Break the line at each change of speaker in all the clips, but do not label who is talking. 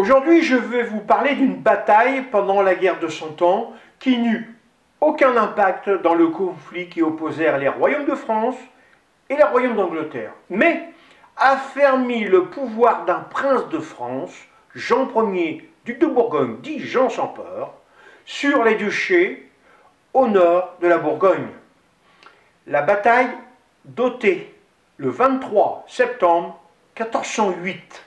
Aujourd'hui, je vais vous parler d'une bataille pendant la guerre de Cent Ans qui n'eut aucun impact dans le conflit qui opposèrent les royaumes de France et les royaumes d'Angleterre, mais affermit le pouvoir d'un prince de France, Jean Ier, duc de Bourgogne, dit Jean sans peur, sur les duchés au nord de la Bourgogne. La bataille d'Autey, le 23 septembre 1408.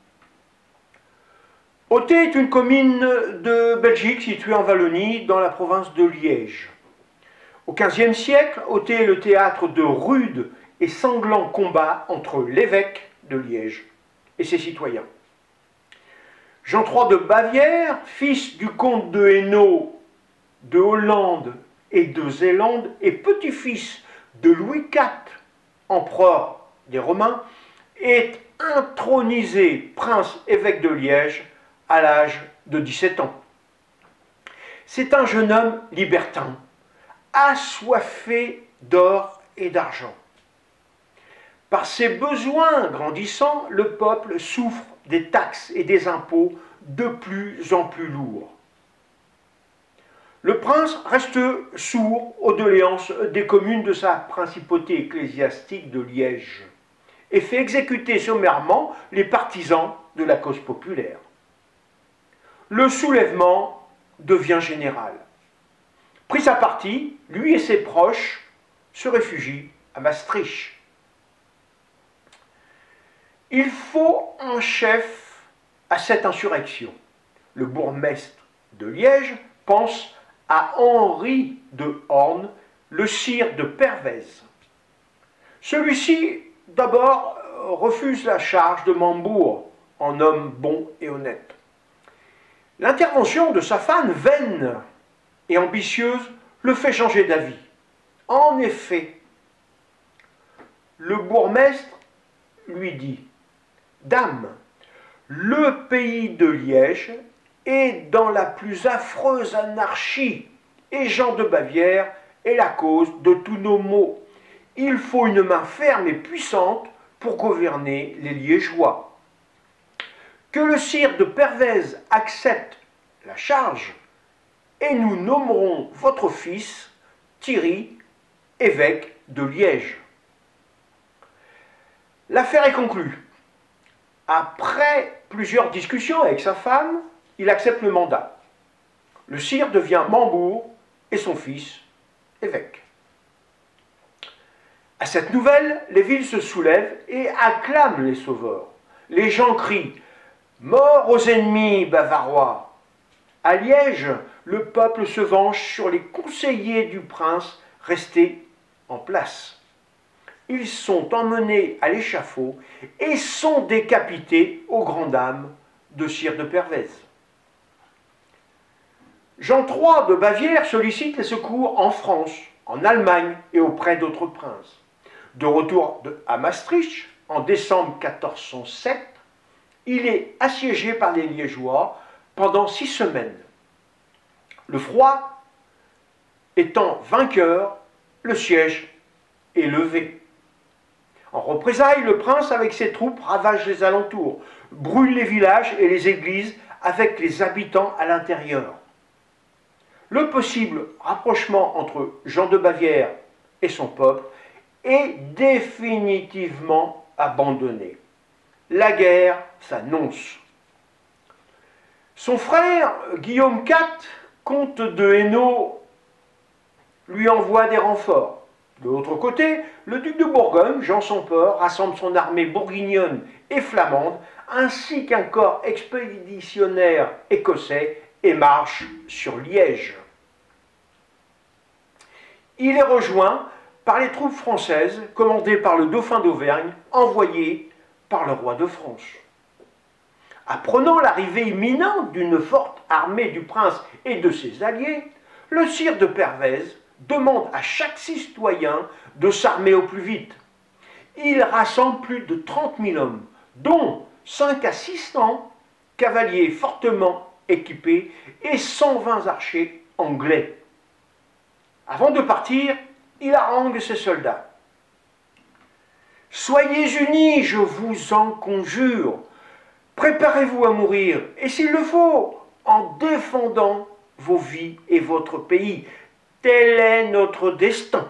Autey est une commune de Belgique située en Wallonie, dans la province de Liège. Au XVe siècle, Autey est le théâtre de rudes et sanglants combats entre l'évêque de Liège et ses citoyens. Jean III de Bavière, fils du comte de Hainaut, de Hollande et de Zélande, et petit-fils de Louis IV, empereur des Romains, est intronisé prince-évêque de Liège à l'âge de 17 ans. C'est un jeune homme libertin, assoiffé d'or et d'argent. Par ses besoins grandissants, le peuple souffre des taxes et des impôts de plus en plus lourds. Le prince reste sourd aux doléances des communes de sa principauté ecclésiastique de Liège et fait exécuter sommairement les partisans de la cause populaire. Le soulèvement devient général. Pris à partie, lui et ses proches se réfugient à Maastricht. Il faut un chef à cette insurrection. Le bourgmestre de Liège pense à Henri de Horn, le sire de Pervez. Celui-ci, d'abord, refuse la charge de Mambourg, en homme bon et honnête. L'intervention de sa femme, vaine et ambitieuse, le fait changer d'avis. En effet, le bourgmestre lui dit « Dame, le pays de Liège est dans la plus affreuse anarchie, et Jean de Bavière est la cause de tous nos maux. Il faut une main ferme et puissante pour gouverner les Liégeois. Que le sire de Pervez accepte la charge, et nous nommerons votre fils, Thierry, évêque de Liège. » L'affaire est conclue. Après plusieurs discussions avec sa femme, il accepte le mandat. Le sire devient Mambourg et son fils évêque. À cette nouvelle, les villes se soulèvent et acclament les sauveurs. Les gens crient « Mort aux ennemis bavarois !» À Liège, le peuple se venge sur les conseillers du prince restés en place. Ils sont emmenés à l'échafaud et sont décapités aux grandes dames de sire de Pervez. Jean III de Bavière sollicite les secours en France, en Allemagne et auprès d'autres princes. De retour à Maastricht, en décembre 1407, il est assiégé par les Liégeois pendant 6 semaines. Le froid étant vainqueur, le siège est levé. En représailles, le prince avec ses troupes ravage les alentours, brûle les villages et les églises avec les habitants à l'intérieur. Le possible rapprochement entre Jean de Bavière et son peuple est définitivement abandonné. La guerre s'annonce. Son frère, Guillaume IV, comte de Hainaut, lui envoie des renforts. De l'autre côté, le duc de Bourgogne, Jean sans peur, rassemble son armée bourguignonne et flamande, ainsi qu'un corps expéditionnaire écossais, et marche sur Liège. Il est rejoint par les troupes françaises, commandées par le dauphin d'Auvergne, envoyé par le roi de France. Apprenant l'arrivée imminente d'une forte armée du prince et de ses alliés, le sire de Pervez demande à chaque citoyen de s'armer au plus vite. Il rassemble plus de 30 000 hommes, dont 5 à 600 cavaliers fortement équipés et 120 archers anglais. Avant de partir, il harangue ses soldats. « Soyez unis, je vous en conjure. Préparez-vous à mourir, et s'il le faut, en défendant vos vies et votre pays. Tel est notre destin.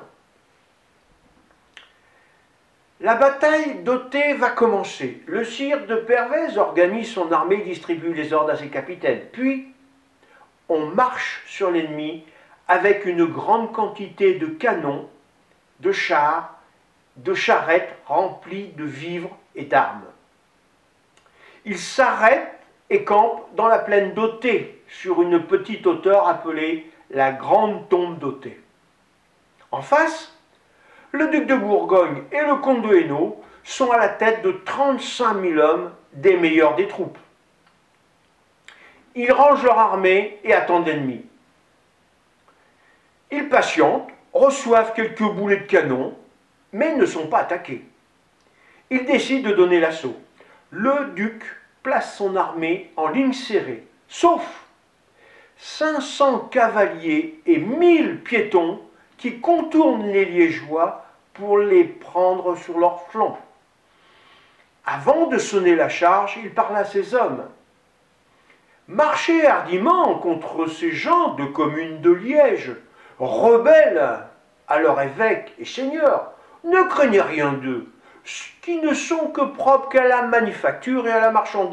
La bataille d'Otey va commencer. Le sire de Pervez organise son armée et distribue les ordres à ses capitaines. Puis, on marche sur l'ennemi avec une grande quantité de canons, de chars, de charrettes remplies de vivres et d'armes. Il s'arrête et campe dans la plaine d'Otey, sur une petite hauteur appelée la Grande Tombe d'Otey. En face, le duc de Bourgogne et le comte de Hainaut sont à la tête de 35 000 hommes, des meilleurs des troupes. Ils rangent leur armée et attendent l'ennemi. Ils patientent, reçoivent quelques boulets de canon, mais ne sont pas attaqués. Ils décident de donner l'assaut. Le duc place son armée en ligne serrée, sauf 500 cavaliers et 1000 piétons qui contournent les Liégeois pour les prendre sur leurs flancs. Avant de sonner la charge, il parla à ses hommes. « Marchez hardiment contre ces gens de commune de Liège, rebelles à leur évêque et seigneur. Ne craignez rien d'eux, qui ne sont que propres qu'à la manufacture et à la marchandise. »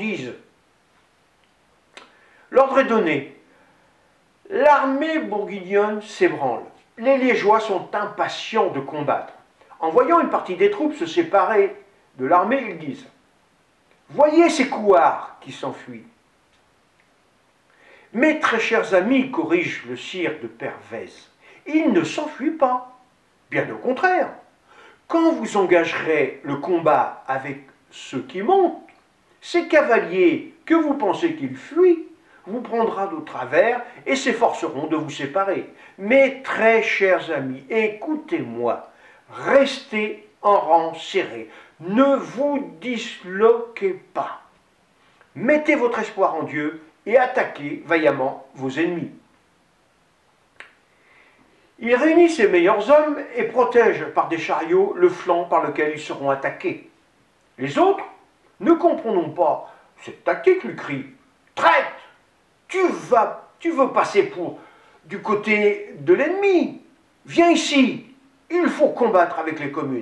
L'ordre est donné. L'armée bourguignonne s'ébranle. Les Liégeois sont impatients de combattre. En voyant une partie des troupes se séparer de l'armée, ils disent « Voyez ces couards qui s'enfuient. » « Mes très chers amis, corrige le sire de Pervez, ils ne s'enfuient pas. Bien au contraire. Quand vous engagerez le combat avec ceux qui montent, ces cavaliers que vous pensez qu'ils fuient vous prendra de travers et s'efforceront de vous séparer. Mes très chers amis, écoutez-moi, restez en rang serré, ne vous disloquez pas. Mettez votre espoir en Dieu et attaquez vaillamment vos ennemis. Il réunit ses meilleurs hommes et protège par des chariots le flanc par lequel ils seront attaqués. Les autres ne comprendront pas cette tactique, lui crient « Traite, tu veux passer pour du côté de l'ennemi. Viens ici, il faut combattre avec les communes. »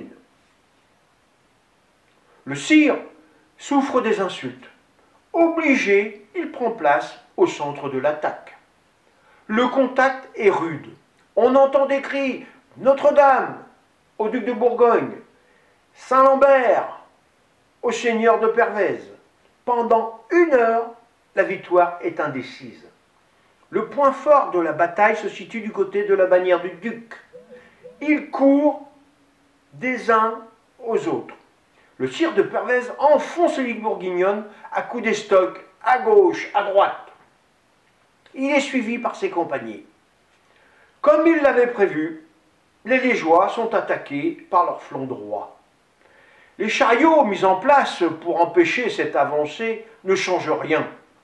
Le sire souffre des insultes. Obligé, il prend place au centre de l'attaque. Le contact est rude. On entend des cris « Notre-Dame » au duc de Bourgogne, « Saint-Lambert » au seigneur de Pervez. Pendant 1 heure, la victoire est indécise. Le point fort de la bataille se situe du côté de la bannière du duc. Ils courent des uns aux autres. Le sire de Pervez enfonce les ligues bourguignonnes à coups d'estoc, à gauche, à droite. Il est suivi par ses compagnies. Comme il l'avait prévu, les Liégeois sont attaqués par leur flanc droit. Les chariots mis en place pour empêcher cette avancée ne changent rien.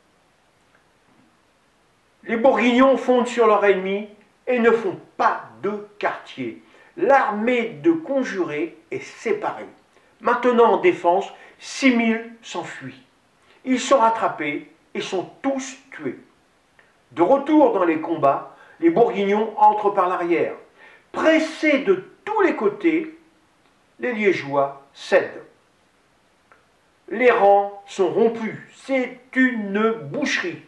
Les Bourguignons fondent sur leur ennemi et ne font pas de quartier. L'armée de Conjurés est séparée. Maintenant en défense, 6000 s'enfuient. Ils sont rattrapés et sont tous tués. De retour dans les combats, les Bourguignons entrent par l'arrière. Pressés de tous les côtés, les Liégeois cèdent. Les rangs sont rompus. C'est une boucherie.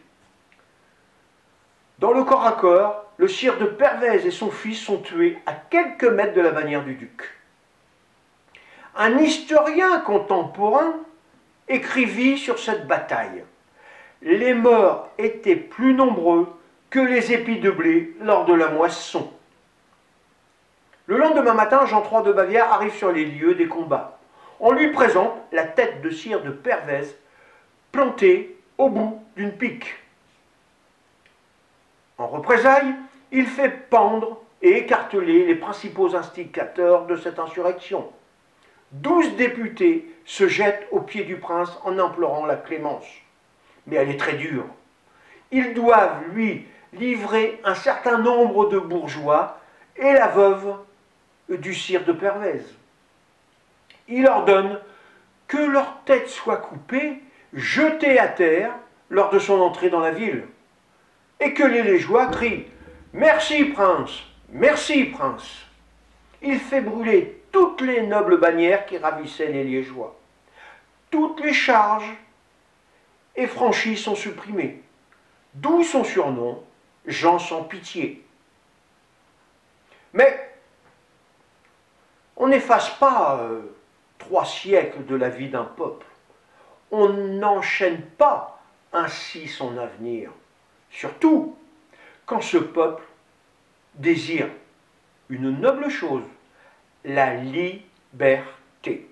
Dans le corps à corps, le sire de Pervez et son fils sont tués à quelques mètres de la bannière du duc. Un historien contemporain écrivit sur cette bataille. Les morts étaient plus nombreux que les épis de blé lors de la moisson. Le lendemain matin, Jean III de Bavière arrive sur les lieux des combats. On lui présente la tête de sire de Pervez plantée au bout d'une pique. En représailles, il fait pendre et écarteler les principaux instigateurs de cette insurrection. 12 députés se jettent aux pieds du prince en implorant la clémence. Mais elle est très dure. Ils doivent lui livrer un certain nombre de bourgeois et la veuve du sire de Pervez. Il ordonne que leur tête soit coupée, jeté à terre lors de son entrée dans la ville, et que les Liégeois crient « Merci, prince! Merci, prince !» Il fait brûler toutes les nobles bannières qui ravissaient les Liégeois. Toutes les charges et franchies sont supprimées, d'où son surnom, Jean sans pitié. Mais on n'efface pas 3 siècles de la vie d'un peuple. On n'enchaîne pas ainsi son avenir, surtout quand ce peuple désire une noble chose, la liberté.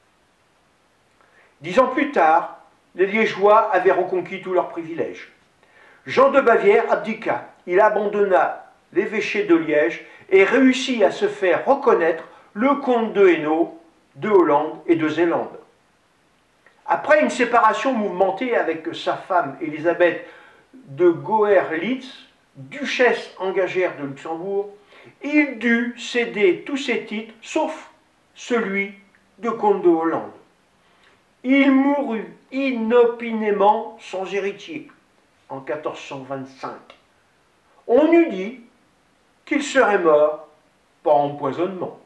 10 ans plus tard, les Liégeois avaient reconquis tous leurs privilèges. Jean de Bavière abdiqua, il abandonna l'évêché de Liège et réussit à se faire reconnaître le comte de Hainaut, de Hollande et de Zélande. Après une séparation mouvementée avec sa femme Élisabeth de Goërlitz, duchesse engagère de Luxembourg, il dut céder tous ses titres, sauf celui de comte de Hollande. Il mourut inopinément sans héritier en 1425. On eût dit qu'il serait mort par empoisonnement.